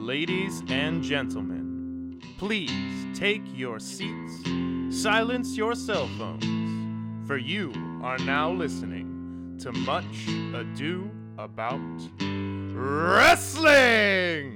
Ladies and gentlemen, please take your seats, silence your cell phones, for you are now listening to Much Ado About Wrestling!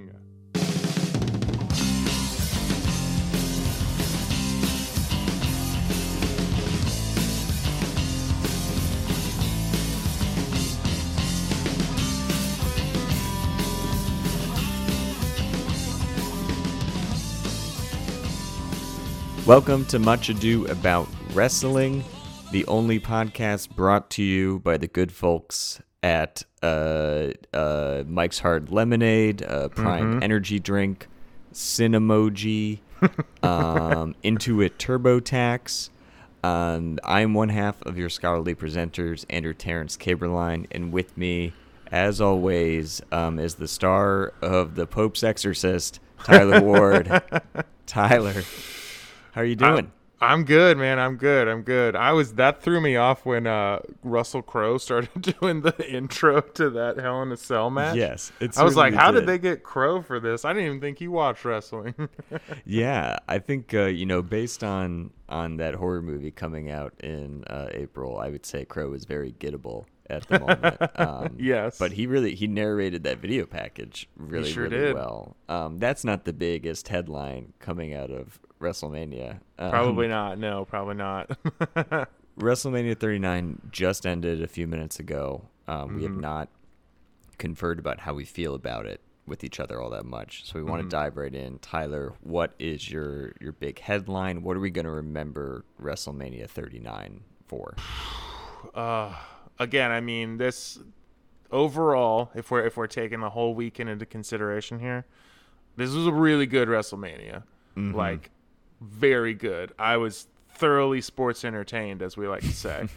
Welcome to Much Ado About Wrestling, the only podcast brought to you by the good folks at Mike's Hard Lemonade, Prime Energy Drink, Cinemoji, Intuit TurboTax. I'm one half of your scholarly presenters, Andrew Terrence Caberline, and with me, as always, is the star of The Pope's Exorcist, Tyler Ward. Tyler. How are you doing? I'm good, man. I'm good. That threw me off when Russell Crowe started doing the intro to that Hell in a Cell match. Yes. I was like, how did they get Crowe for this? I didn't even think he watched wrestling. Yeah, I think, based on that horror movie coming out in April, I would say Crowe is very gettable at the moment. Yes. But he narrated that video package really did. well. That's not the biggest headline coming out of WrestleMania. Probably not. No, probably not. WrestleMania 39 just ended a few minutes ago. We have not conferred about how we feel about it with each other all that much. So we want to dive right in. Tyler, what is your big headline? What are we going to remember WrestleMania 39 for? Again, I mean, this overall, if we're taking the whole weekend into consideration here, this was a really good WrestleMania. Like, very good. I was thoroughly sports entertained, as we like to say.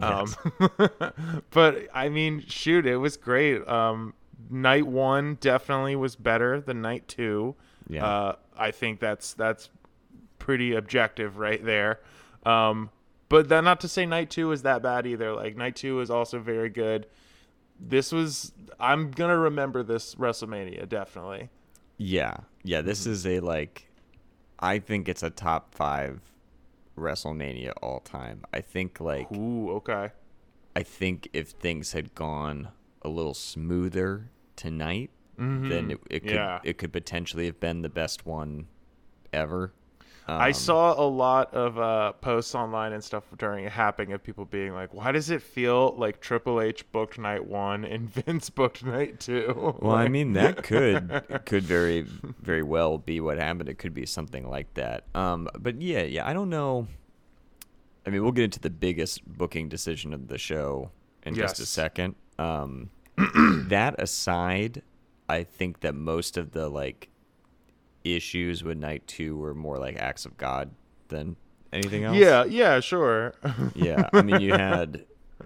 But I mean, shoot, it was great. Night one definitely was better than night two. Yeah. I think that's pretty objective right there. But that not to say night two is that bad either. Like, night two is also very good. I'm gonna remember this WrestleMania definitely. Yeah. This is I think it's a top 5 WrestleMania all time. I think Ooh, okay. I think if things had gone a little smoother tonight, then it could potentially have been the best one ever. I saw a lot of posts online and stuff during it happening of people being like, why does it feel like Triple H booked night one and Vince booked night two? Well, I mean, that could very, very well be what happened. It could be something like that. But yeah, I don't know. I mean, we'll get into the biggest booking decision of the show in just a second. That aside, I think that most of the issues with night two were more like acts of God than anything else. Yeah, sure. Yeah, I mean, you had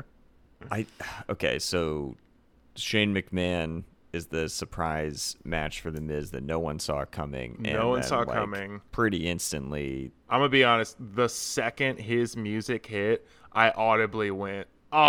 so Shane McMahon is the surprise match for The Miz that no one saw coming. No one saw coming. Pretty instantly. I'm gonna be honest, the second his music hit, I audibly went, oh.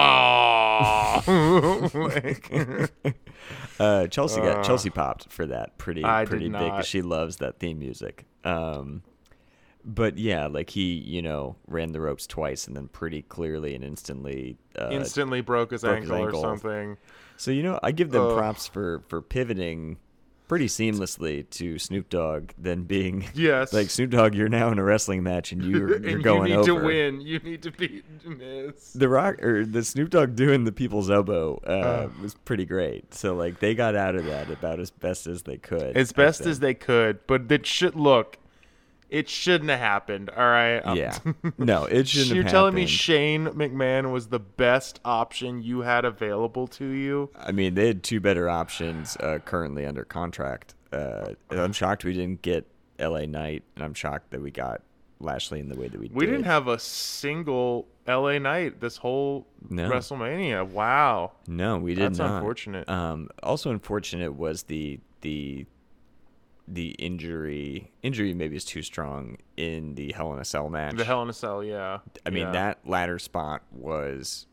Chelsea popped for that pretty big because she loves that theme music. But yeah, he ran the ropes twice and then pretty clearly and instantly broke his ankle or something. So I give them props for pivoting pretty seamlessly to Snoop Dogg than being Snoop Dogg, you're now in a wrestling match and you're going over. You need to win. You need to beat Miz. The Snoop Dogg doing the people's elbow was pretty great. So they got out of that about as best as they could. As best as they could, but it shouldn't have happened, all right? Yeah. No, it shouldn't have happened. You're telling me Shane McMahon was the best option you had available to you? I mean, they had 2 better options currently under contract. I'm shocked we didn't get LA Knight, and I'm shocked that we got Lashley in the way that we did. We didn't have a single LA Knight this whole WrestleMania. Wow. No, we did not. That's unfortunate. Also unfortunate was the injury maybe is too strong in the Hell in a Cell match. The Hell in a Cell, yeah. I mean, that ladder spot was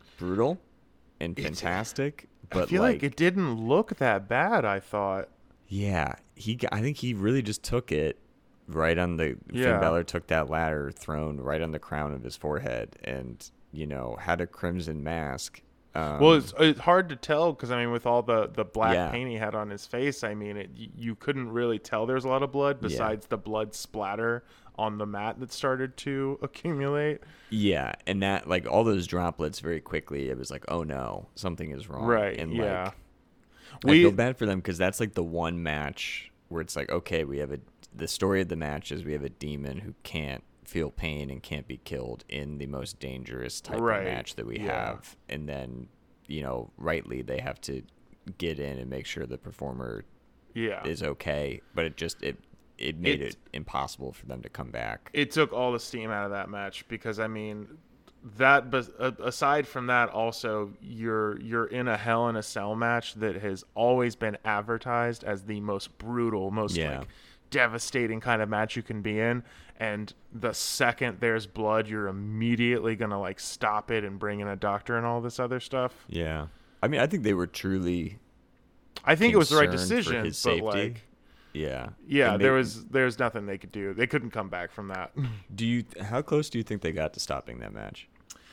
brutal and fantastic. But I feel like it didn't look that bad, I thought. Yeah, I think he really just took it right on the. Yeah. Finn Balor took that ladder thrown right on the crown of his forehead, and had a crimson mask. Well, it's hard to tell because I mean, with all the black Yeah. paint he had on his face, I mean, you couldn't really tell there's a lot of blood besides the blood splatter on the mat that started to accumulate. Yeah, and that like all those droplets very quickly, it was like, oh no, something is wrong. Right. And Yeah. like, I feel bad for them because that's like the one match where it's like, okay, the story of the match is we have a demon who can't feel pain and can't be killed in the most dangerous type of match that we have, and then rightly they have to get in and make sure the performer is okay, but it made it impossible for them to come back. It took all the steam out of that match because I mean that, but aside from that, also you're in a Hell in a Cell match that has always been advertised as the most brutal, most like devastating kind of match you can be in, and the second there's blood, you're immediately gonna like stop it and bring in a doctor and all this other stuff. Yeah, I mean, I think they were truly. I think it was the right decision, for his but safety. like, yeah, there was nothing they could do. They couldn't come back from that. How close do you think they got to stopping that match?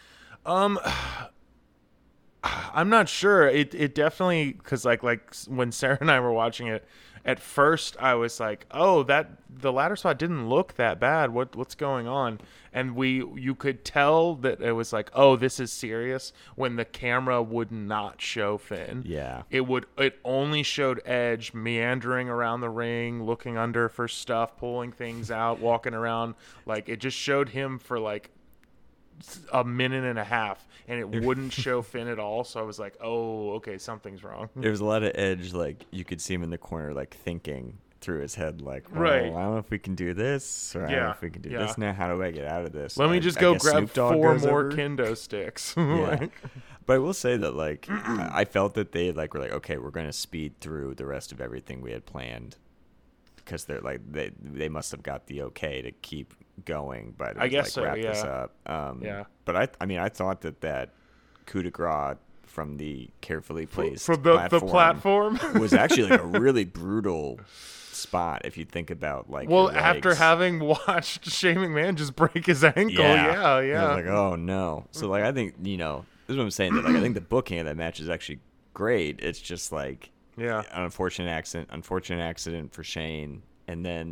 I'm not sure. It definitely, because like when Sarah and I were watching it, at first I was like, oh, that the ladder spot didn't look that bad. What's going on? And you could tell that it was like, oh, this is serious, when the camera would not show Finn. Yeah. It only showed Edge meandering around the ring, looking under for stuff, pulling things out, walking around. Like, it just showed him for like a minute and a half, and it wouldn't show Finn at all. So I was like, oh, okay, something's wrong. There was a lot of Edge, like you could see him in the corner, like thinking through his head, like, well, right, I don't know if we can do this, or I don't know if we can do this now. How do I get out of this? Let me just go grab 4 more kendo sticks. Yeah. But I will say that, like, I felt that they like were like, okay, we're going to speed through the rest of everything we had planned, because they're like they must have got the okay to keep going, but I guess like, so, wrap this up. But I mean, I thought that coup de grace from the carefully placed from the platform was actually like a really brutal spot if you think about like. Well, after having watched Shane McMahon just break his ankle, yeah. I was like, oh no. So like, I think this is what I'm saying. That like, I think the booking of that match is actually great. It's just like, an unfortunate accident for Shane, and then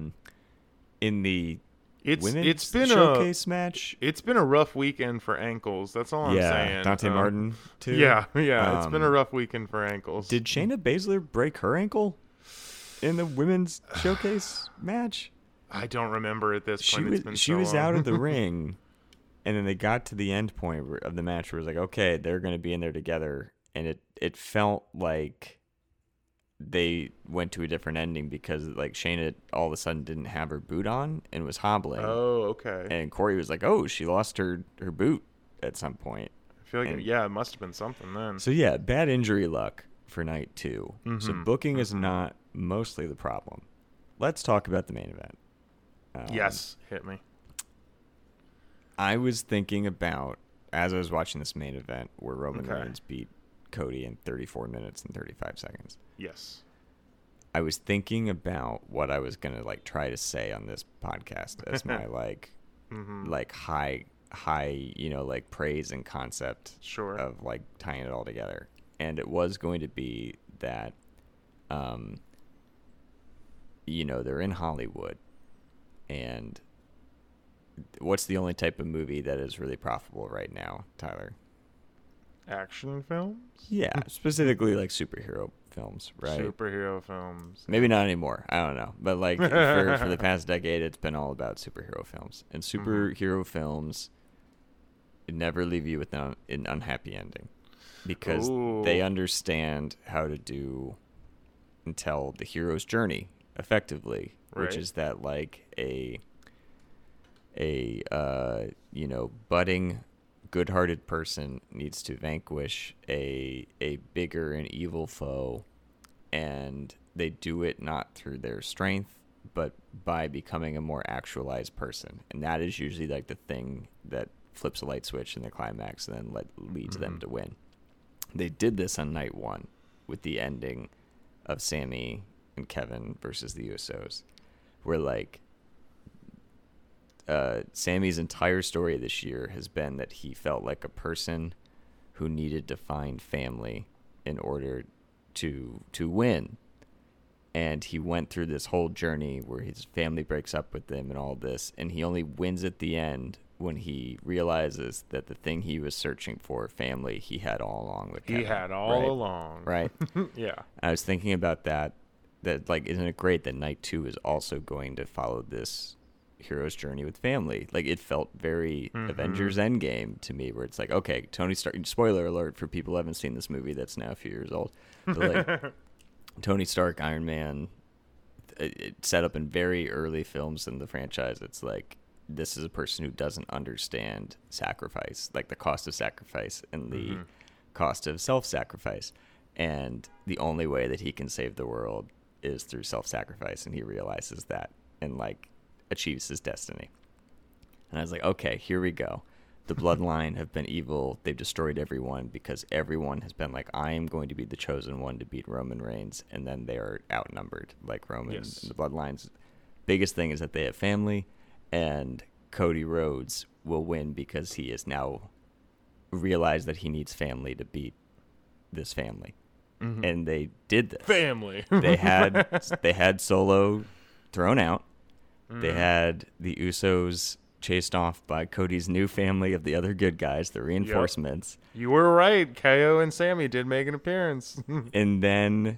in the women's showcase match, it's been a rough weekend for ankles. That's all I'm saying. Dante Martin too. Yeah. It's been a rough weekend for ankles. Did Shayna Baszler break her ankle in the women's showcase match? I don't remember at this point. She was out of the ring, and then they got to the end point of the match where it was like, okay, they're going to be in there together, and it felt like they went to a different ending because like Shayna all of a sudden didn't have her boot on and was hobbling. Oh, okay. And Corey was like, oh, she lost her boot at some point. I feel like it must have been something then. So yeah, bad injury luck for night 2. Mm-hmm. So booking is not mostly the problem. Let's talk about the main event. Yes, hit me. I was thinking about, as I was watching this main event, where Roman Reigns beat Cody in 34 minutes and 35 seconds. Yes. I was thinking about what I was going to like try to say on this podcast as my like like high like praise and concept of like tying it all together. And it was going to be that they're in Hollywood, and what's the only type of movie that is really profitable right now, Tyler? Action films? Yeah, specifically like superhero films, right? Superhero films. Maybe not anymore. I don't know. But like for the past decade, it's been all about superhero films. And superhero films never leave you with an unhappy ending, because they understand how to do and tell the hero's journey effectively, which is that like a budding good-hearted person needs to vanquish a bigger and evil foe, and they do it not through their strength but by becoming a more actualized person, and that is usually like the thing that flips a light switch in the climax and then leads them to win. They did this on night 1 with the ending of Sami and Kevin versus the Usos, where like Sammy's entire story this year has been that he felt like a person who needed to find family in order to win. And he went through this whole journey where his family breaks up with him and all this, and he only wins at the end when he realizes that the thing he was searching for, family, he had all along with Kevin. He had all along. Right? Yeah. I was thinking about that, like, isn't it great that Night 2 is also going to follow this hero's journey with family? Like, it felt very Avengers Endgame to me, where it's like, okay, Tony Stark, spoiler alert for people who haven't seen this movie that's now a few years old, but like Tony Stark, Iron Man, it set up in very early films in the franchise. It's like, this is a person who doesn't understand sacrifice, like the cost of sacrifice and the cost of self-sacrifice. And the only way that he can save the world is through self-sacrifice. And he realizes that and like achieves his destiny. And I was like, okay, here we go. The Bloodline have been evil. They've destroyed everyone because everyone has been like, I am going to be the chosen one to beat Roman Reigns. And then they are outnumbered. Like Roman and the Bloodline's biggest thing is that they have family. And Cody Rhodes will win because he has now realized that he needs family to beat this family. And they did this. Family. they had Solo thrown out. They had the Usos chased off by Cody's new family of the other good guys, the reinforcements. Yep. You were right. KO and Sammy did make an appearance. And then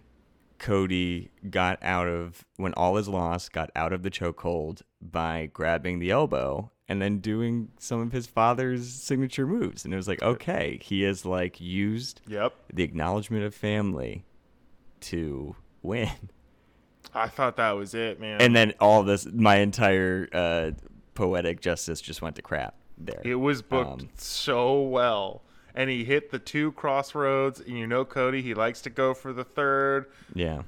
Cody got when all is lost, got out of the chokehold by grabbing the elbow and then doing some of his father's signature moves. And it was like, okay, he has like used the acknowledgement of family to win. I thought that was it, man. And then all this, my entire poetic justice just went to crap there. It was booked so well. And he hit the 2 crossroads. And you know Cody, he likes to go for the 3rd. Yeah.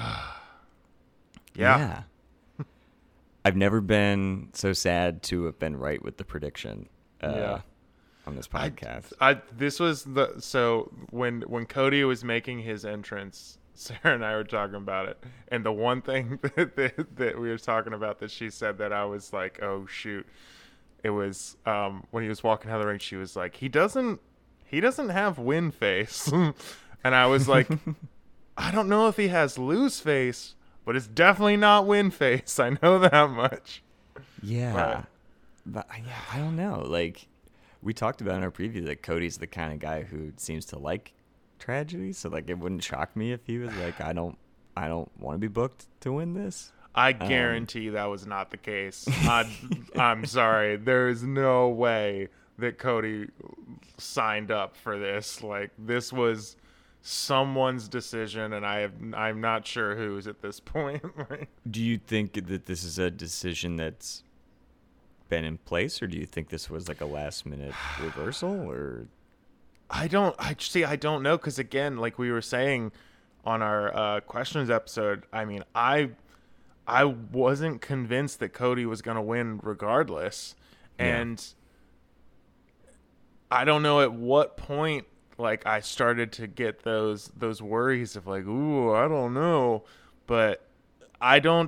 Yeah. I've never been so sad to have been right with the prediction on this podcast. This was so when Cody was making his entrance, Sarah and I were talking about it. And the one thing that we were talking about that she said that I was like, oh, shoot. It was when he was walking out of the ring, she was like, he doesn't have win face. And I was like, I don't know if he has lose face, but it's definitely not win face. I know that much. Yeah. But yeah, I don't know. Like, we talked about in our preview that Cody's the kind of guy who seems to like tragedy. So like, it wouldn't shock me if he was like, I don't want to be booked to win this. I guarantee that was not the case. I'm sorry. There is no way that Cody signed up for this. Like, this was someone's decision, and I'm not sure whose at this point. Do you think that this is a decision that's been in place, or do you think this was like a last minute reversal? Or I don't know, because again, like we were saying on our questions episode, I mean, I wasn't convinced that Cody was going to win regardless. And I don't know at what point, like, I started to get those worries of like, ooh, I don't know. But I'm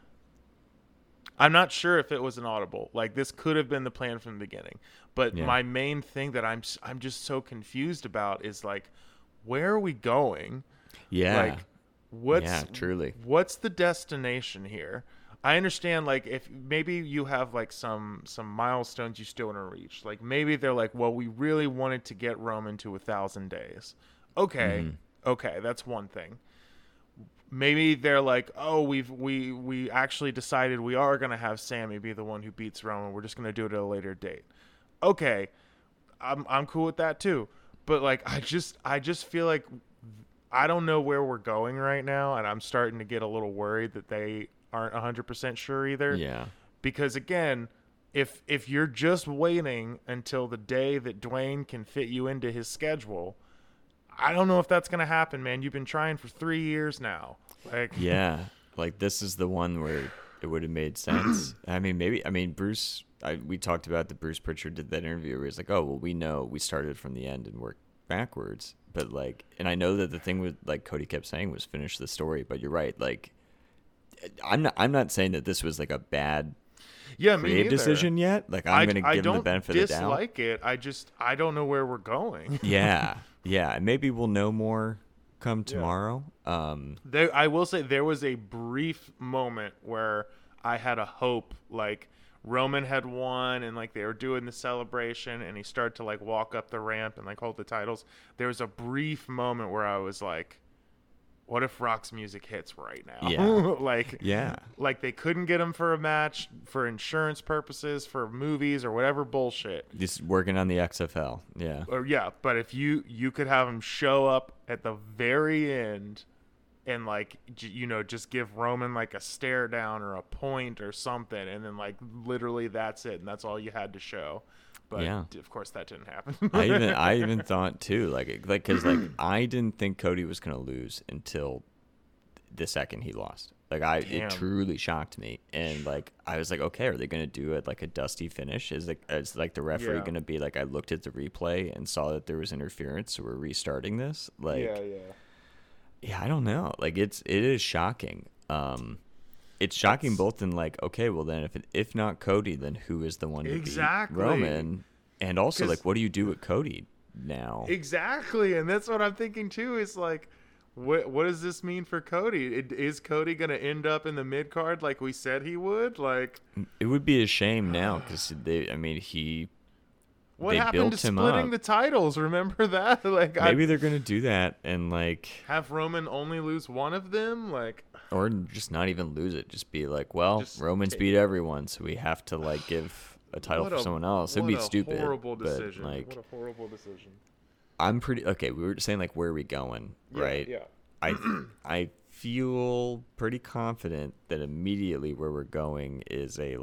not sure if it was an audible. Like, this could have been the plan from the beginning. But my main thing that I'm just so confused about is like, where are we going? Yeah. Like, truly. What's the destination here? I understand, like, if maybe you have like some milestones you still want to reach. Like, maybe they're like, well, we really wanted to get Roman to 1,000 days. Okay, that's one thing. Maybe they're like, oh, we actually decided we are gonna have Sammy be the one who beats Roman. We're just gonna do it at a later date. Okay, I'm cool with that too. But like, I just feel like I don't know where we're going right now, and I'm starting to get a little worried that they aren't 100% sure either. Yeah. Because again, if you're just waiting until the day that Dwayne can fit you into his schedule, I don't know if that's going to happen, man. You've been trying for 3 years now. Like, yeah. Like, this is the one where it would have made sense. Bruce, we talked about that Bruce Pritchard did that interview where he's like, oh, well, we know we started from the end and worked backwards. But like, and I know that the thing with like Cody kept saying was finish the story, but you're right. Like, I'm not saying that this was like a bad Yeah, me creative neither. decision yet. Like I'm going to I give him the don't benefit of the doubt. dislike it. I don't know where we're going. Yeah. Yeah. Maybe we'll know more come tomorrow. I will say there was a brief moment where I had a hope, like Roman had won and like they were doing the celebration and he started to like walk up the ramp and like hold the titles. There was a brief moment where I was like, what if Rock's music hits right now? Yeah. like Yeah. like they couldn't get him for a match for insurance purposes, for movies or whatever bullshit. Just working on the XFL. Yeah. Or yeah, but if you could have him show up at the very end and like just give Roman like a stare down or a point or something, and then like literally that's it, and that's all you had to show. But Yeah. of course that didn't happen. I even thought too, because I didn't think Cody was gonna lose until the second he lost. Like Damn. it truly shocked me, and like I was like, okay, are they gonna do it like a dusty finish? Is like the referee Yeah. gonna be like, I looked at the replay and saw that there was interference, so we're restarting this? Like, yeah, I don't know. Like it is shocking. It's shocking both in like, okay, well then if not Cody, then who is the one to Exactly. beat Roman? And also 'Cause- like, what do you do with Cody now? Exactly, and that's what I'm thinking too. Is like, what does this mean for Cody? Is Cody gonna end up in the mid card like we said he would? Like, It would be a shame now because he what They happened built to him splitting up. the titles? Remember that? Like, maybe they're gonna do that and like, have Roman only lose one of them. Like, or just not even lose it. Just be like, well, Just Roman's take beat everyone, so we have to like give a title for someone else. It'd be stupid. Horrible but, decision. like, What a horrible decision. I'm pretty okay. We were saying like, where are we going, right? Yeah. I feel pretty confident that immediately where we're going is a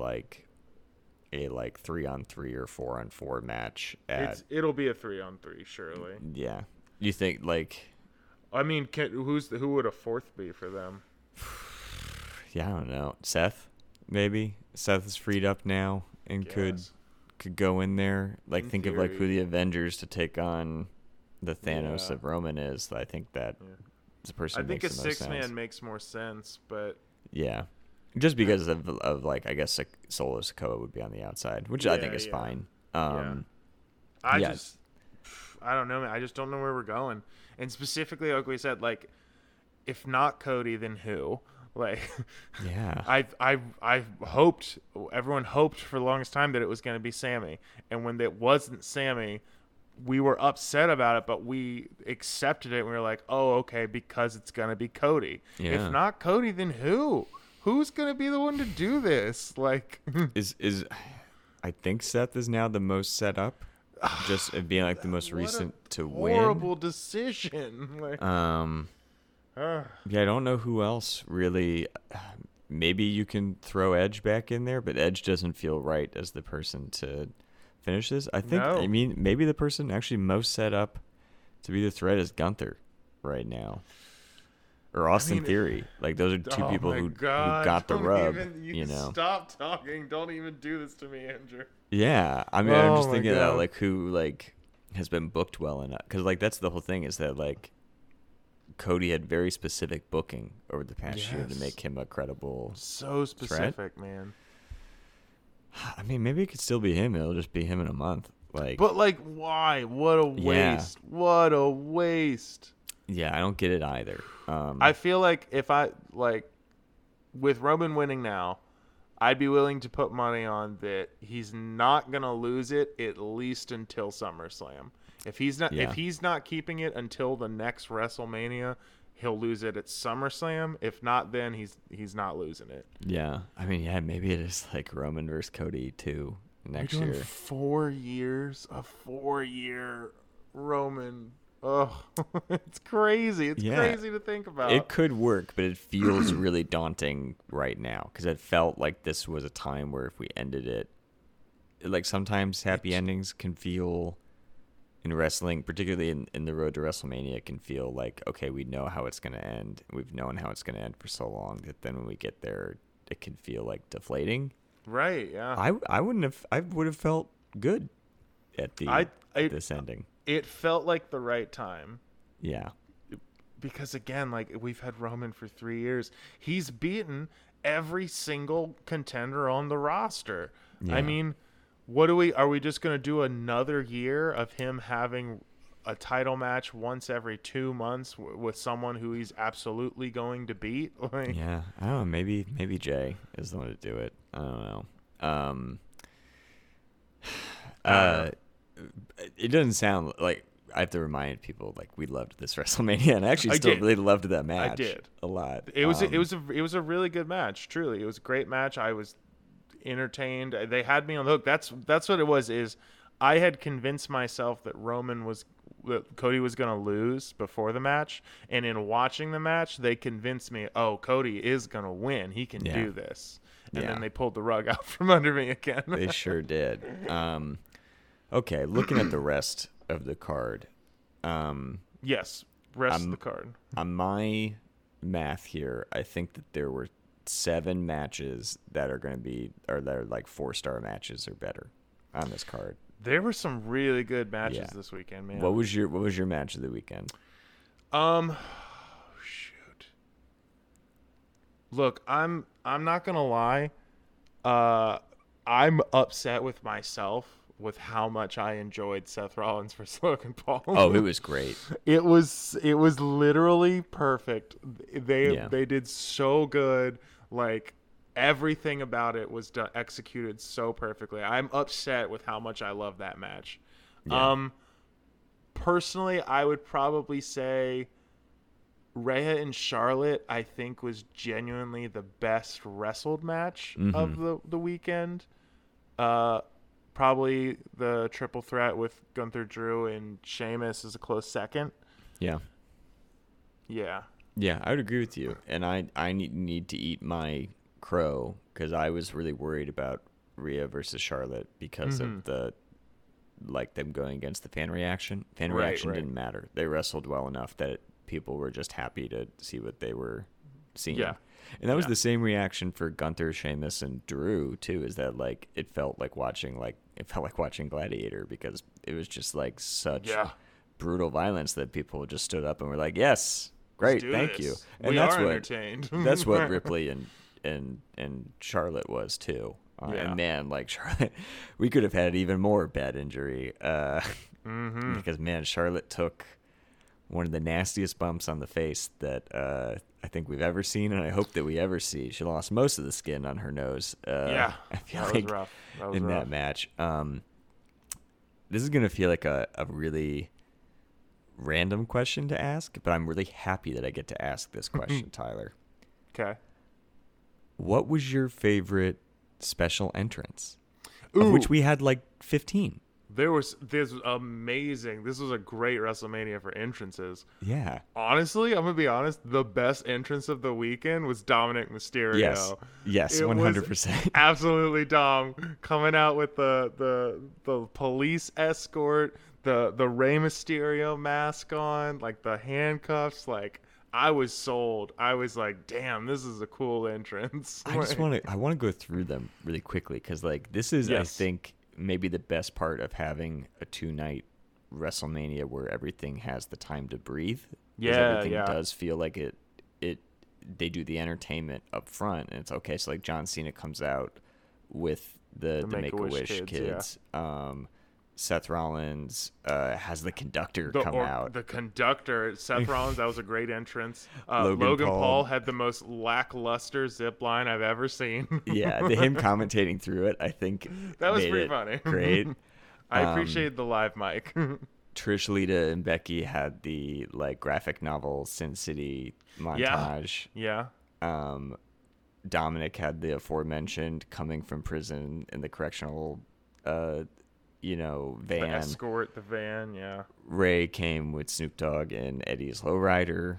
3-on-3 or 4-on-4 match at It'll be a 3-on-3, surely. yeah. You think like I mean, who would a fourth be for them? yeah, I don't know. Seth, maybe. Seth is freed up now and could Guess. go in there. Like In think of like who theory. the Avengers to take on the Thanos Yeah. of Roman is. I think that the person I think makes a the most 6-man sense. makes more sense, but Yeah. Just because of like I guess like Solo Sikoa would be on the outside, which I think is Yeah. fine. I Yeah. I don't know, man. I just don't know where we're going. And specifically, like we said, like if not Cody, then who? Like, Yeah. I've hoped, everyone hoped for the longest time that it was going to be Sammy, and when it wasn't Sammy, we were upset about it, but we accepted it. And we were like, oh, okay, because it's going to be Cody. Yeah. If not Cody, then who? Who's going to be the one to do this? Like, is I think Seth is now the most set up, just it being like the most what a recent to horrible decision. Like, win. Yeah, I don't know who else really. Maybe you can throw Edge back in there, but Edge doesn't feel right as the person to finish this. I think. No. I mean, maybe the person actually most set up to be the threat is Gunther right now, or Austin Theory. Like those are two oh people my who God, got the don't rub. even- you know. Stop talking. Don't even do this to me, Andrew. Yeah, I mean, I'm Oh just my thinking God. about like who like has been booked well enough, because like that's the whole thing is that like Cody had very specific booking over the past year to Yes. make him a credible. So specific, man. I mean, maybe it could still be him. It'll just be him in a month. Like, But like, why? What a Yeah. waste! What a waste! yeah, I don't get it either. I feel like if I like with Roman winning now, I'd be willing to put money on that he's not gonna lose it at least until SummerSlam. If he's not, Yeah. if he's not keeping it until the next WrestleMania, he'll lose it at SummerSlam. If not, then he's not losing it. yeah, I mean, yeah, maybe it is like Roman versus Cody too next We're doing year. 4 years, a 4-year Roman. Oh, it's crazy. It's Yeah. crazy to think about. It could work, but it feels really daunting right now because it felt like this was a time where if we ended it, like sometimes happy endings can feel in wrestling, particularly in the road to WrestleMania, can feel like, okay, we know how it's going to end. We've known how it's going to end for so long that then when we get there, it can feel like deflating. Right, yeah. I would have felt good at I- this ending. It felt like the right time. Yeah. because again, like we've had Roman for 3 years, he's beaten every single contender on the roster. Yeah. I mean, are we just going to do another year of him having a title match once every 2 months with someone who he's absolutely going to beat? Like, Yeah, I don't know. Maybe Jay is the one to do it. I don't know. It doesn't sound like I have to remind people like we loved this WrestleMania, and I actually still really loved that match. I did a lot. It was a really good match. Truly, it was a great match. I was entertained. They had me on the hook. That's what it was. Is I had convinced myself that Cody was going to lose before the match, and in watching the match, they convinced me, oh, Cody is going to win. He can do this. And then they pulled the rug out from under me again. They sure did. Okay, looking at the rest of the card. Yes, rest of the card. On my math here, I think that there were 7 matches that are going to be, or that are like 4-star matches or better on this card. There were some really good matches this weekend, man. What was your match of the weekend? Shoot. Look, I'm not gonna lie. I'm upset with myself with how much I enjoyed Seth Rollins versus Logan Paul. Oh, it was great. It was literally perfect. They did so good. Like everything about it was executed so perfectly. I'm upset with how much I love that match. Yeah. Personally, I would probably say Rhea and Charlotte, I think, was genuinely the best wrestled match of the weekend. Probably the triple threat with Gunther, Drew, and Sheamus is a close second. Yeah. Yeah. Yeah, I would agree with you. And I need to eat my crow because I was really worried about Rhea versus Charlotte because of them going against the fan reaction. Fan reaction didn't matter. They wrestled well enough that people were just happy to see what they were seeing. Yeah. And that was the same reaction for Gunther, Sheamus, and Drew too. Is that like it felt like watching Gladiator because it was just like such brutal violence that people just stood up and were like, "Yes, great, thank you." And we are entertained. That's what Ripley and Charlotte was too. And man, like Charlotte, we could have had even more bad injury because man, Charlotte took one of the nastiest bumps on the face that I think we've ever seen, and I hope that we ever see. She lost most of the skin on her nose. I feel like was rough. that match. This is going to feel like a really random question to ask, but I'm really happy that I get to ask this question, Tyler. Okay. What was your favorite special entrance? Of which we had like 15. This was amazing. This was a great WrestleMania for entrances. Yeah. Honestly, I'm gonna be honest. The best entrance of the weekend was Dominic Mysterio. Yes, 100%. Absolutely, Dom coming out with the police escort, the Rey Mysterio mask on, like the handcuffs. Like I was sold. I was like, damn, this is a cool entrance. I want to go through them really quickly because like this is I think maybe the best part of having a 2-night WrestleMania where everything has the time to breathe. Everything does feel like it they do the entertainment up front and it's okay. So like John Cena comes out with the Make-A-Wish kids. Seth Rollins has the conductor come out. The conductor, Seth Rollins, that was a great entrance. Logan Paul had the most lackluster zip line I've ever seen. Him commentating through it, I think that was pretty funny. Great. I appreciated the live mic. Trish, Lita, and Becky had the like graphic novel Sin City montage. Yeah. Dominic had the aforementioned coming from prison in the correctional van. The escort, the van, yeah. Ray came with Snoop Dogg and Eddie's Lowrider.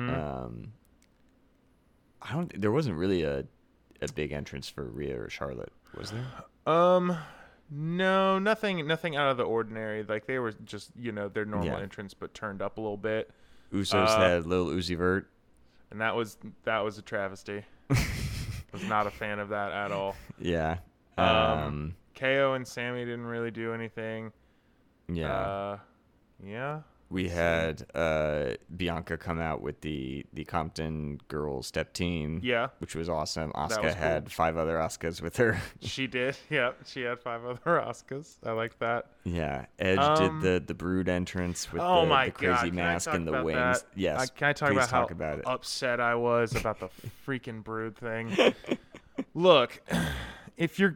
There wasn't really a big entrance for Rhea or Charlotte, was there? No, nothing out of the ordinary. Like they were just, their normal entrance, but turned up a little bit. Usos had Lil Uzi Vert, and that was a travesty. Was not a fan of that at all. Yeah. KO and Sammy didn't really do anything. Yeah. Yeah. We had Bianca come out with the Compton girls step team. Yeah. Which was awesome. Asuka was had cool. 5 other Askas with her. She did. Yeah, she had 5 other Oscars. I like that. Yeah. Edge did the Brood entrance with the crazy mask and the wings. That? Yes. Can I talk please about how about it. upset I was about the freaking Brood thing? Look, if you're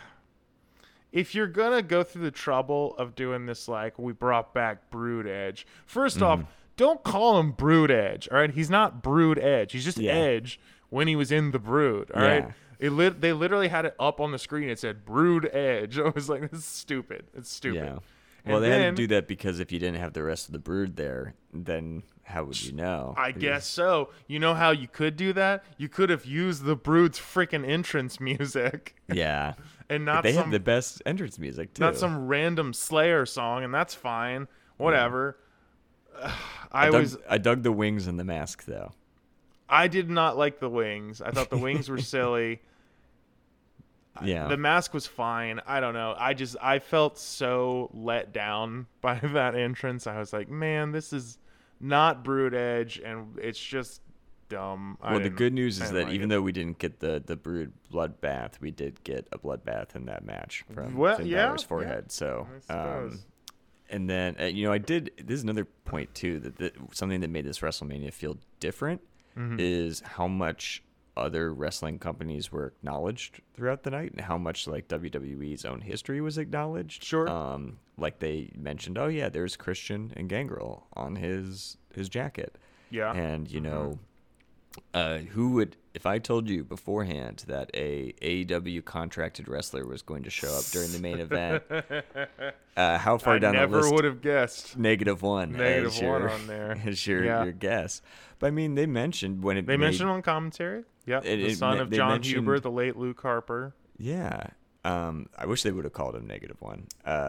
gonna go through the trouble of doing this, like, we brought back Brood Edge, first off, don't call him Brood Edge, all right? He's not Brood Edge. He's just Edge when he was in the Brood, all right? They literally had it up on the screen. It said Brood Edge. I was like, this is stupid. It's stupid. Yeah. Well, they had to do that because if you didn't have the rest of the Brood there, then how would you know? I guess so. You know how you could do that? You could have used the Brood's freaking entrance music. Yeah. And not they have the best entrance music, too. Not some random Slayer song, and that's fine. Whatever. Yeah. I dug the wings and the mask, though. I did not like the wings. I thought the wings were silly. Yeah. The mask was fine. I don't know. I felt so let down by that entrance. I was like, man, this is not Brood Edge, and it's just dumb. Well, the good news is that even though we didn't get the Brood bloodbath, we did get a bloodbath in that match from Finn Balor's forehead. So, and then I did. This is another point too that something that made this WrestleMania feel different is how much other wrestling companies were acknowledged throughout the night and how much like WWE's own history was acknowledged. Sure. Like they mentioned, oh yeah, there's Christian and Gangrel on his jacket. Yeah. And who would, if I told you beforehand that a AEW contracted wrestler was going to show up during the main event, how far down the list? I never would have guessed. -1. -1 on there. As your guess. But I mean, they mentioned when it They mentioned on commentary. Yep. The son of John Huber, the late Luke Harper. Yeah. I wish they would have called him -1.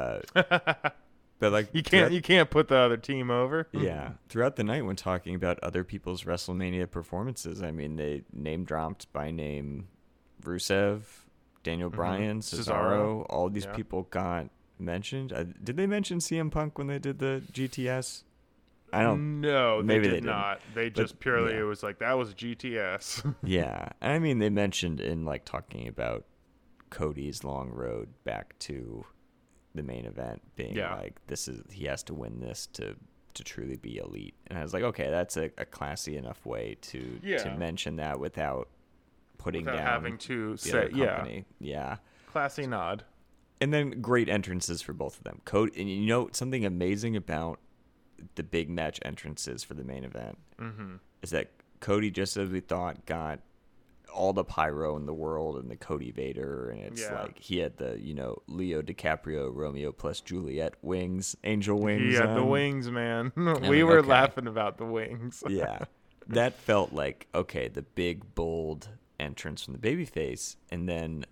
But like you can't put the other team over. Yeah. Throughout the night when talking about other people's WrestleMania performances, I mean, they name dropped by name Rusev, Daniel Bryan, Cesaro, all these people got mentioned. Did they mention CM Punk when they did the GTS? I don't know. Maybe they did not. They just purely it was like that was GTS. Yeah. I mean, they mentioned in like talking about Cody's long road back to the main event being like he has to win this to truly be elite. And I was like, okay, that's a classy enough way to mention that without putting down having to the say other company. Yeah. Classy nod. And then great entrances for both of them. Cody, and something amazing about the big match entrances for the main event is that Cody, just as we thought, got all the pyro in the world and the Cody Vader, and it's like he had the Leo DiCaprio Romeo plus Juliet wings, angel wings. He had the wings, man. We were laughing about the wings. Yeah, that felt like the big bold entrance from the babyface, and then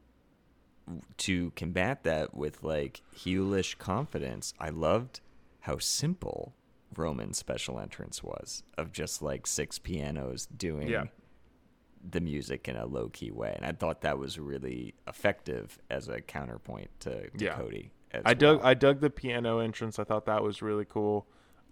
to combat that with like heelish confidence, I loved how simple Roman's special entrance was of just like 6 pianos doing the music in a low-key way, and I thought that was really effective as a counterpoint to Cody. I dug the piano entrance. I thought that was really cool.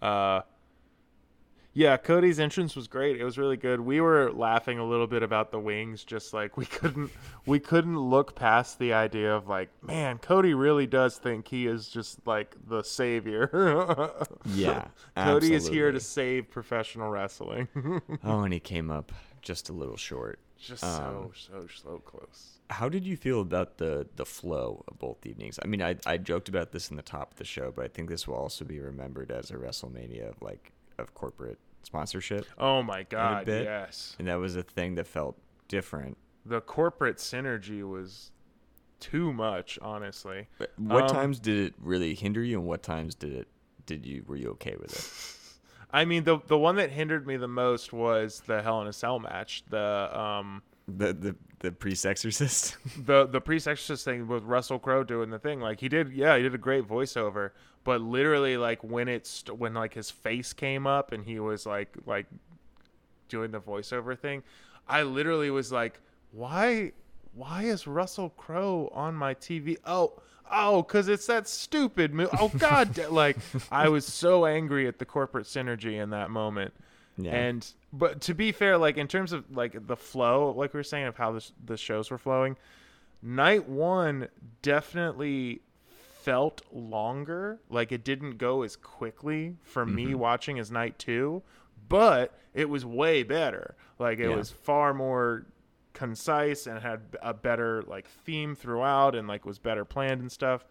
Cody's entrance was great. It was really good. We were laughing a little bit about the wings, just like we couldn't look past the idea of like, man, Cody really does think he is just like the savior. Yeah, Cody is here to save professional wrestling. Oh, and he came up just a little short. Just so close. How did you feel about the flow of both evenings? I mean, I joked about this in the top of the show, but I think this will also be remembered as a WrestleMania of corporate sponsorship. Oh my God, yes. And that was a thing that felt different. The corporate synergy was too much, honestly. But what times did it really hinder you, and what times were you okay with it? I mean, the one that hindered me the most was the Hell in a Cell match. The Priest Exorcist. the Priest Exorcist thing with Russell Crowe doing the thing. Like he did a great voiceover, but literally like when like his face came up and he was like doing the voiceover thing, I literally was like, why why is Russell Crowe on my TV? Oh, because it's that stupid movie. Oh, God. Like, I was so angry at the corporate synergy in that moment. Yeah. But to be fair, like, in terms of, like, the flow, like we were saying, of how the shows were flowing, night one definitely felt longer. Like, it didn't go as quickly for me watching as night two, but it was way better. Like, it was far more concise and had a better, like, theme throughout, and, like, was better planned and stuff.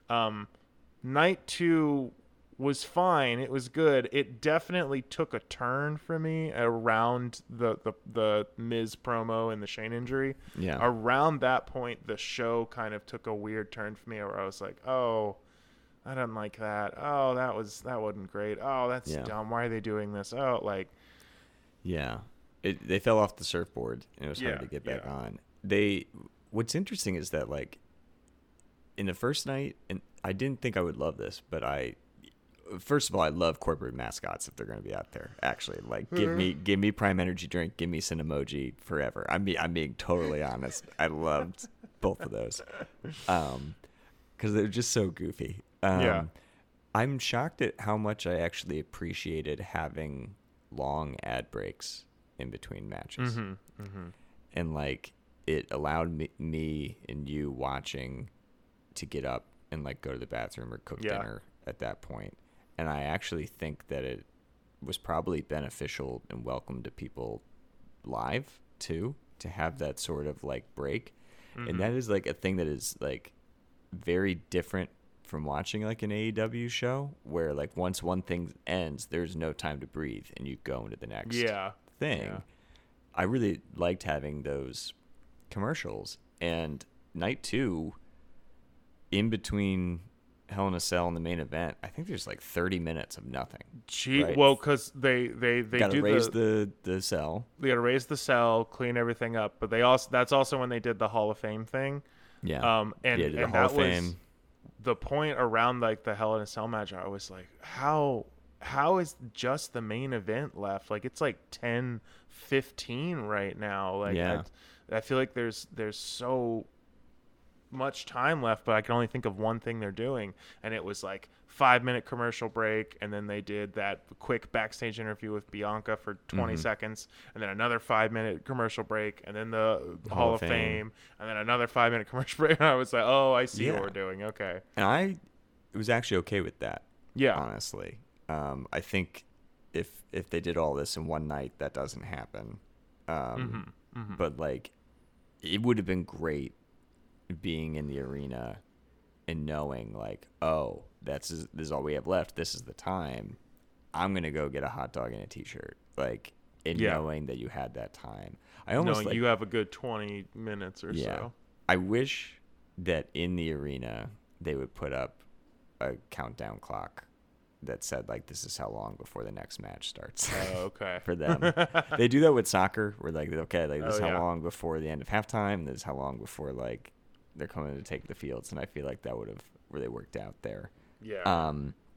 Night two was fine. It was good. It definitely took a turn for me around the Miz promo and the Shane injury. Yeah. Around that point, the show kind of took a weird turn for me, where I was like, oh, I don't like that. Oh, that wasn't great. Oh, that's dumb. Why are they doing this? Oh, like, yeah. They fell off the surfboard, and it was hard to get back on. What's interesting is that, like, in the first night, and I didn't think I would love this, but first of all, I love corporate mascots if they're going to be out there. Actually, like, give me Prime Energy drink, give me Cinemoji forever. I'm being totally honest. I loved both of those, because they're just so goofy. I'm shocked at how much I actually appreciated having long ad breaks in between matches, and like it allowed me and you watching to get up and like go to the bathroom or cook dinner at that point. And I actually think that it was probably beneficial and welcome to people live too, to have that sort of like break. And that is like a thing that is like very different from watching like an AEW show, where like once one thing ends, there's no time to breathe and you go into the next thing. Yeah. I really liked having those commercials. And night two, in between Hell in a Cell and the main event, I think there's like 30 minutes of nothing. Right? Well, because they gotta raise the cell. They gotta raise the cell, clean everything up. But that's also when they did the Hall of Fame thing. Yeah. And the Hall that of Fame. Was the point around like the Hell in a Cell match. I was like, how is just the main event left? Like, it's like 10:15 right now. Like, I feel like there's so much time left, but I can only think of one thing they're doing, and it was like 5-minute commercial break, and then they did that quick backstage interview with Bianca for 20 seconds, and then another 5-minute commercial break, and then the Hall of Fame, and then another 5-minute commercial break. And I was like, oh, I see what we're doing. Okay. And I was actually okay with that. Yeah. Honestly. I think if they did all this in one night, that doesn't happen. But like, it would have been great being in the arena and knowing like, oh, this is all we have left. This is the time. I'm gonna go get a hot dog and a t-shirt. Like, knowing that you had that time. I almost knowing you have a good 20 minutes or so. I wish that in the arena they would put up a countdown clock that said like, this is how long before the next match starts. Oh, okay. For them. They do that with soccer, where like, okay, like this is how long before the end of halftime, this is how long before like they're coming to take the fields, and I feel like that would have really worked out there. Yeah.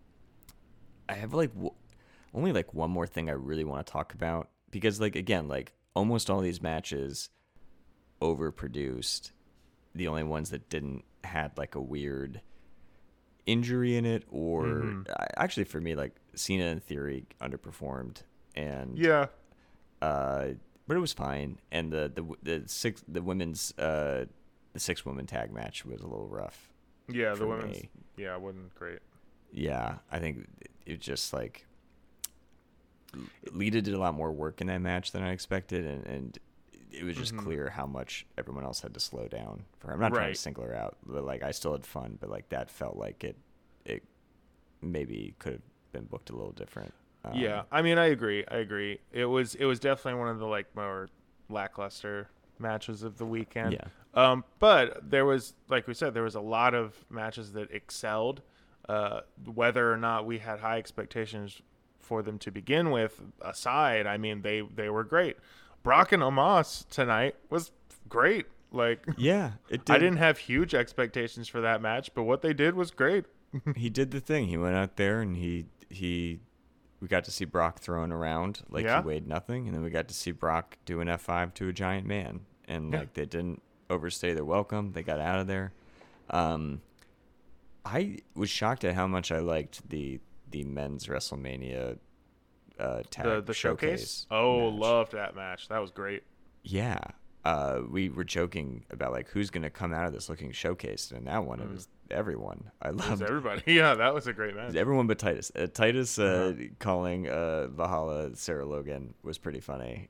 I have like only like one more thing I really want to talk about, because like, again, like almost all these matches overproduced. The only ones that didn't had like a weird injury in it, or actually for me, like Cena and Theory underperformed, and but it was fine. And the women's the 6-woman tag match was a little rough. Yeah, the women's wasn't great. Yeah, I think it just like Lita did a lot more work in that match than I expected, and it was just clear how much everyone else had to slow down for her. I'm not trying to single her out, but like, I still had fun, but like that felt like it maybe could have been booked a little different. Yeah, I mean, I agree. It was definitely one of the like more lackluster matches of the weekend. Yeah. But there was, like we said, there was a lot of matches that excelled. Whether or not we had high expectations for them to begin with aside, I mean, they were great. Brock and Omos tonight was great. Like, yeah, it did. I didn't have huge expectations for that match, but what they did was great. He did the thing. He went out there and we got to see Brock thrown around like he weighed nothing, and then we got to see Brock do an F5 to a giant man, and like they didn't overstay their welcome. They got out of there. I was shocked at how much I liked the men's WrestleMania tag the showcase. Oh, match. loved that match. That was great. Yeah. We were joking about like who's going to come out of this looking showcased, and that one it was everyone. I It was loved everybody. Yeah, that was a great match. everyone but Titus. Titus calling Valhalla Sarah Logan was pretty funny.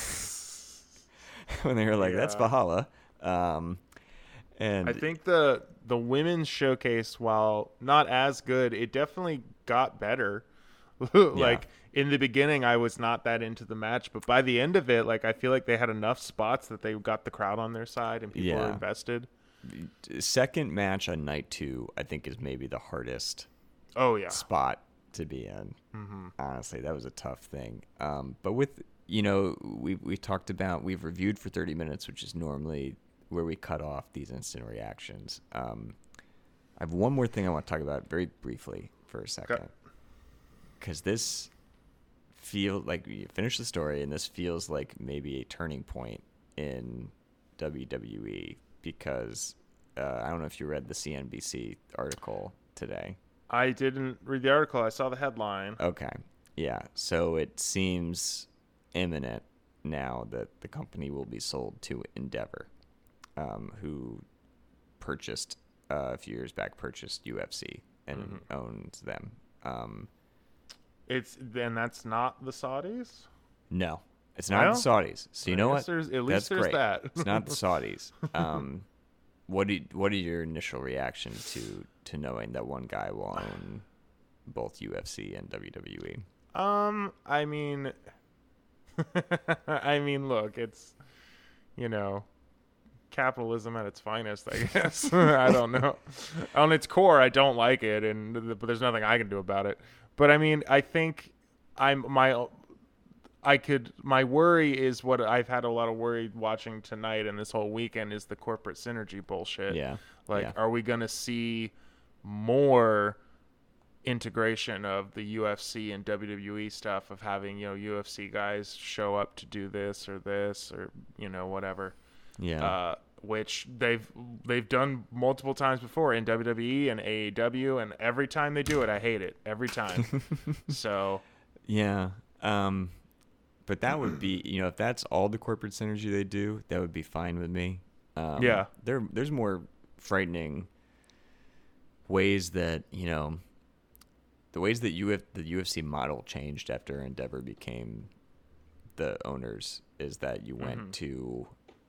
When they were like, "That's Valhalla," and I think the women's showcase, while not as good, it definitely got better. Like in the beginning, I was not that into the match, but by the end of it, like I feel like they had enough spots that they got the crowd on their side and people were invested. Second match on night 2, I think, is maybe the hardest. Spot to be in. Mm-hmm. Honestly, that was a tough thing. But with we talked about, we've reviewed for 30 minutes, which is normally where we cut off these instant reactions. I have one more thing I want to talk about very briefly for a second. Because this feels like you finish the story, and this feels like maybe a turning point in WWE. Because I don't know if you read the CNBC article today. I didn't read the article. I saw the headline. Okay. Yeah. So it seems imminent now that the company will be sold to Endeavor, who purchased a few years back, purchased UFC and owns them. That's not the Saudis? No, it's not the Saudis. So you know what? At least there's that. It's not the Saudis. What are your initial reactions to knowing that one guy will own both UFC and WWE? I mean, look, it's capitalism at its finest, I guess. I don't know. On its core, I don't like it, but there's nothing I can do about it. But I mean, I think my worry is what I've had a lot of worry watching tonight and this whole weekend is the corporate synergy bullshit. Yeah. Are we going to see more integration of the UFC and WWE stuff of having, UFC guys show up to do this or whatever. Yeah. Which they've done multiple times before in WWE and AEW, and every time they do it, I hate it every time. So yeah. But that would be, if that's all the corporate synergy they do, that would be fine with me. Yeah. There's more frightening ways that, the ways that the UFC model changed after Endeavor became the owners is that you went to,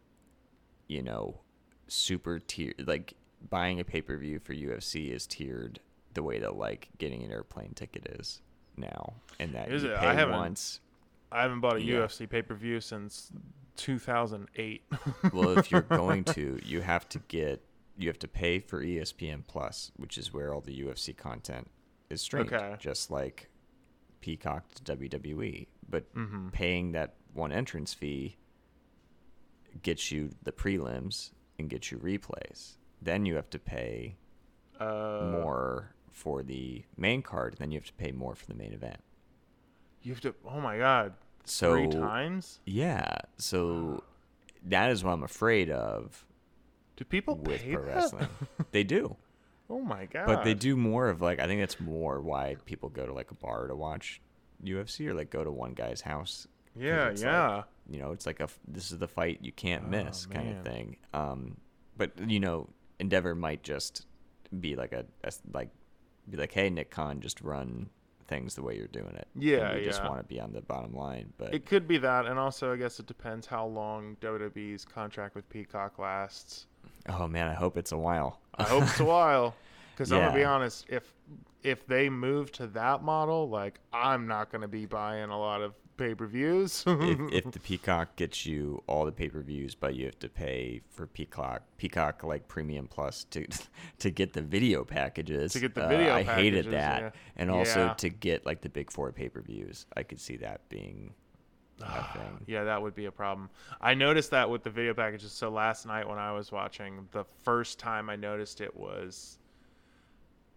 super tier, like buying a pay-per-view for UFC is tiered the way that like getting an airplane ticket is now. And that is you it? pay once. I haven't bought a UFC pay-per-view since 2008. Well, if you're going to, you have to pay for ESPN Plus, which is where all the UFC content is streamed, just like Peacock to WWE. But paying that one entrance fee gets you the prelims and gets you replays. Then you have to pay more for the main card, and then you have to pay more for the main event. You have to, oh my God, so 3 times? Yeah, so that is what I'm afraid of. Do people with pay pro that? wrestling? They do. Oh my God. But they do more of like, I think that's more why people go to like a bar to watch UFC or like go to one guy's house. Yeah, like, it's like this is the fight you can't miss kind of thing. But Endeavor might just be like be like, hey, Nick Khan, just run things the way you're doing it. Yeah, and we just want to be on the bottom line. But it could be that, and also I guess it depends how long WWE's contract with Peacock lasts. Oh man, I hope it's a while. I hope it's a while, because I'm gonna be honest. If they move to that model, like I'm not gonna be buying a lot of pay-per-views. if the Peacock gets you all the pay-per-views, but you have to pay for Peacock like Premium Plus to get the video packages. To get the video I packages, hated that. yeah. And also to get like the big 4 pay-per-views. I could see that being a thing. Yeah, that would be a problem. I noticed that with the video packages. So last night when I was watching, the first time I noticed it was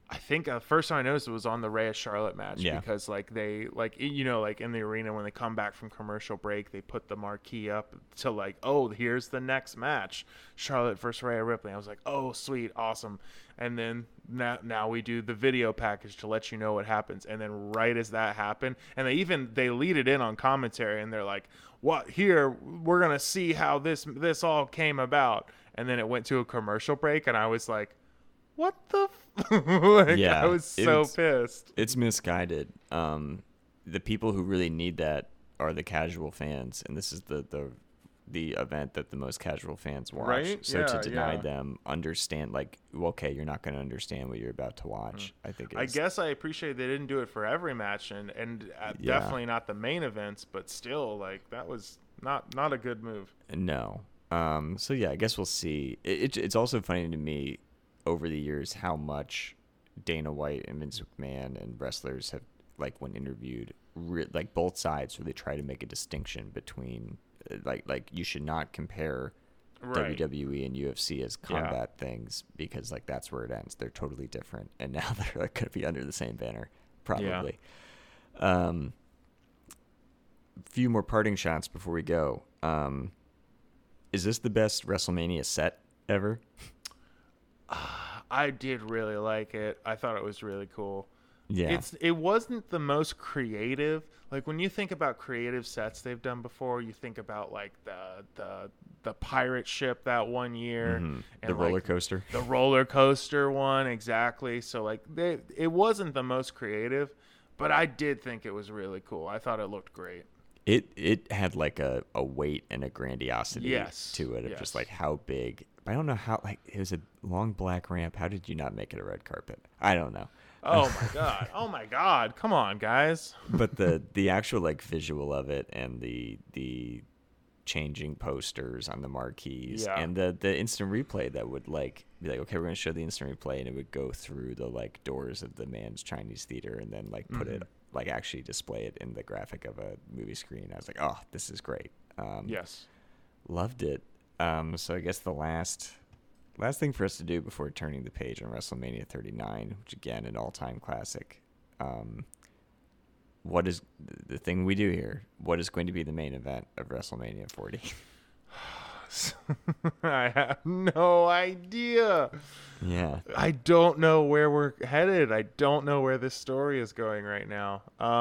I think first time I noticed it was on the Rhea Charlotte match Yeah. because like they like like in the arena when they come back from commercial break they put the marquee up to like, oh, here's the next match, Charlotte versus Rhea Ripley. I was like, oh sweet, awesome. And then now we do the video package to let you know what happens. And then right as that happened, and they lead it in on commentary and they're like, what, here we're gonna see how this all came about. And then it went to a commercial break and I was like, what the like, Yeah, I was so pissed. It's misguided. The people who really need that are the casual fans, and this is the event that the most casual fans watch. Right? So to Yeah, deny yeah. them understand, like, well, okay, you're not going to understand what you're about to watch. I think I guess I appreciate they didn't do it for every match and Yeah. definitely not the main events, but still, like, that was not a good move. No. So yeah, I guess we'll see. It's also funny to me over the years how much Dana White and Vince McMahon and wrestlers have, like, when interviewed, like both sides, where they try to make a distinction between like you should not compare Right. WWE and UFC as combat things because like that's where it ends. They're totally different, and now they're like, going to be under the same banner probably. Few more parting shots before we go. Is this the best WrestleMania set ever? I did really like it. I thought it was really cool. Yeah. It wasn't the most creative. Like when you think about creative sets they've done before, you think about like the pirate ship that one year and the roller coaster. The roller coaster one, exactly. So like it wasn't the most creative, but I did think it was really cool. I thought it looked great. It had like a weight and a grandiosity Yes. to it of Yes. just like how big. I don't know how, like, it was a long black ramp. How did you not make it a red carpet? I don't know. Oh my god. Oh my god. Come on, guys. But the actual like visual of it and the changing posters on the marquees Yeah. and the instant replay that would like be like, okay, we're gonna show the instant replay, and it would go through the like doors of the Mann's Chinese Theater and then like put it, like actually display it in the graphic of a movie screen. I was like, oh, this is great. Yes. Loved it. So I guess the last thing for us to do before turning the page on WrestleMania 39, which again, an all-time classic. What is the thing we do here? What is going to be the main event of WrestleMania 40? I have no idea. Yeah. I don't know where we're headed. I don't know where this story is going right now.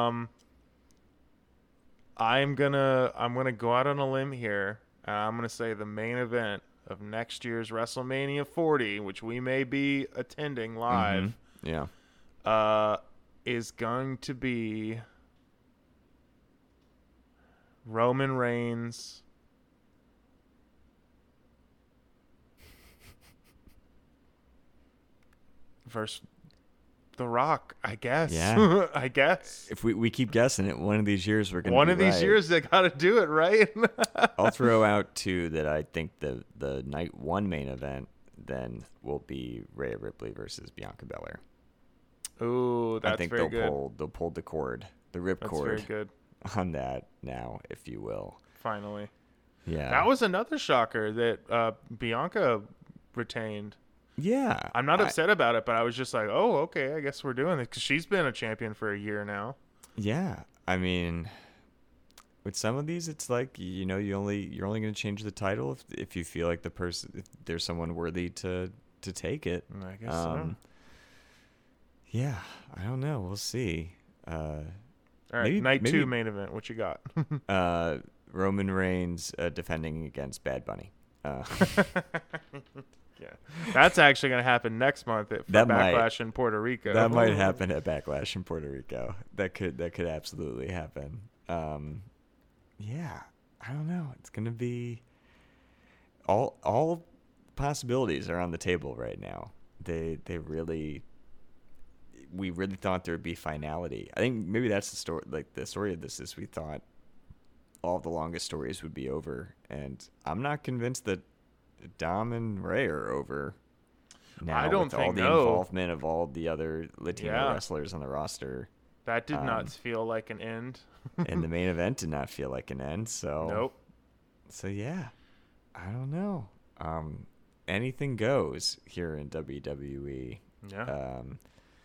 I'm gonna go out on a limb here, and I'm gonna say the main event of next year's WrestleMania 40, which we may be attending live, Yeah. is going to be Roman Reigns versus The Rock, I guess. Yeah. I guess. If we keep guessing it, one of these years we're gonna. One be of these right. years they got to do it, right? I'll throw out two that I think the night one main event then will be Rhea Ripley versus Bianca Belair. Ooh, that's I think very good. they'll pull the cord, the rip That's cord very good. on that now, if you will. Finally. Yeah. That was another shocker that Bianca retained. Yeah. I'm not upset about it, but I was just like, oh, okay, I guess we're doing it because she's been a champion for a year now. Yeah. I mean, with some of these, it's like, you know, you're only going to change the title if you feel like if there's someone worthy to take it. I guess so. Yeah, I don't know. We'll see. All right, night two main event. What you got? Roman Reigns defending against Bad Bunny. Yeah, that's actually going to happen next month at Backlash in Puerto Rico. That might happen at Backlash in Puerto Rico. That could absolutely happen. Yeah, I don't know. It's going to be all possibilities are on the table right now. We really thought there would be finality. I think maybe that's the story. Like the story of this is we thought all the longest stories would be over, and I'm not convinced that Dom and Ray are over now. I don't with think all the involvement of all the other Latino wrestlers on the roster. That did not feel like an end. And the main event did not feel like an end. So nope. So yeah, I don't know. Anything goes here in WWE. Yeah.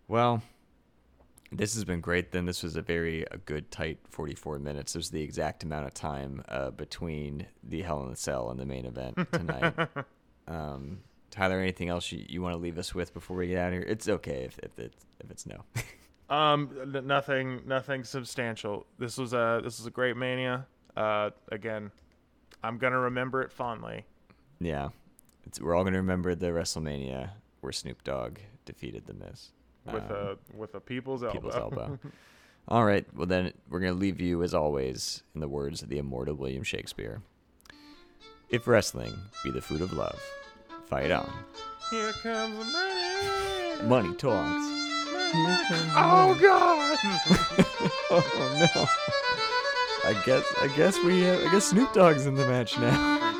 Well, this has been great then. This was a good, tight 44 minutes. It was the exact amount of time between the Hell in the Cell and the main event tonight. Tyler, anything else you want to leave us with before we get out of here? It's okay if it's no. Nothing substantial. This was a great Mania. Again, I'm gonna remember it fondly. Yeah, we're all gonna remember the WrestleMania where Snoop Dogg defeated The Miz with a people's elbow. All right, well then we're gonna leave you as always in the words of the immortal William Shakespeare. If wrestling be the food of love, fight on. Here comes the money. Money talks. Oh God! Oh no! I guess Snoop Dogg's in the match now.